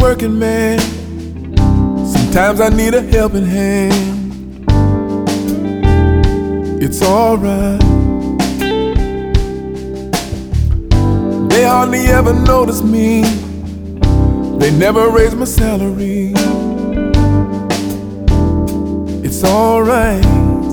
working man. Sometimes I need a helping hand. It's alright. They hardly ever notice me. They never raise my salary. It's alright.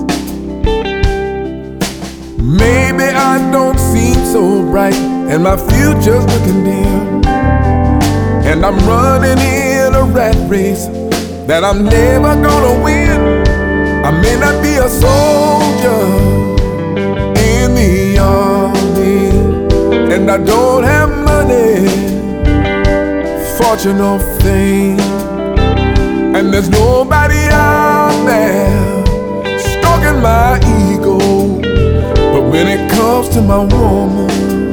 Maybe I don't seem so bright, and my future's looking dim, and I'm running in a rat race that I'm never gonna win. I may not be a soldier in the army, and I don't have money, fortune or fame, and there's nobody out there stroking my ego. But when it comes to my woman,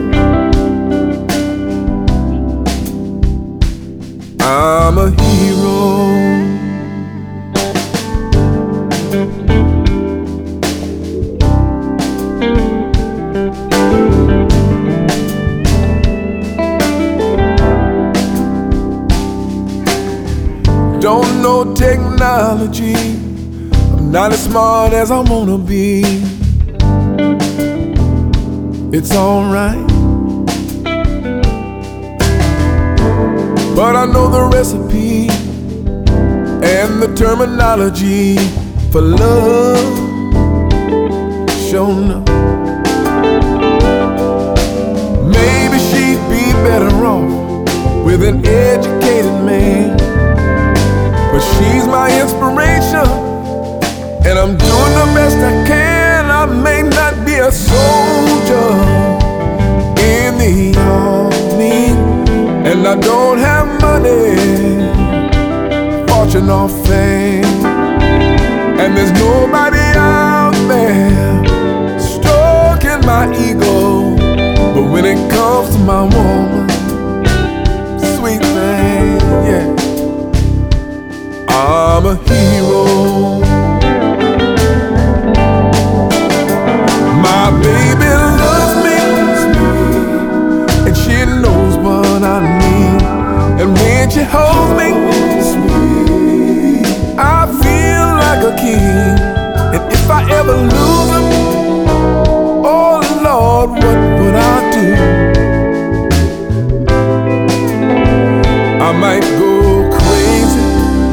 I'm a hero. Don't know technology, I'm not as smart as I wanna be. It's alright, but I know the recipe and the terminology for love. Sure enough, maybe she'd be better off with an educated man, but she's my inspiration, and I'm doing the best I can. I may not be a soldier in the army, and I don't have money, fortune or fame, and there's nobody out there stroking my ego. But when it comes to my woman, sweet thing, yeah, I'm a hero. My baby loves me, and she knows what I need. And when she holds me, I feel like a king. And if I ever lose her, oh Lord, what would I do? I might go crazy.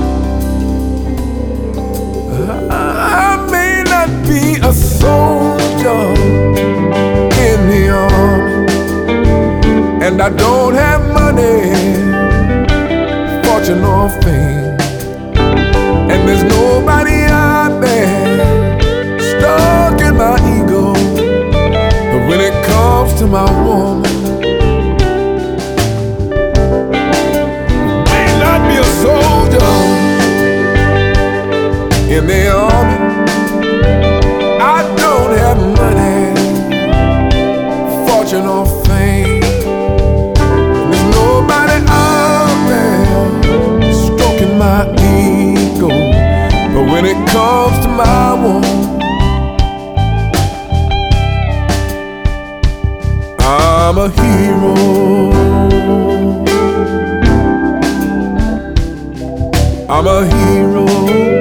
I may not be a soldier in the army, and I don't have money, fortune or fame, and there's nobody out there stuck in my ego. But when it comes to my woman, may not be a soldier in the army, I don't have money, fortune or fame, there's nobody out there stroking my ego. But when it comes to my woman, I'm a hero. I'm a hero.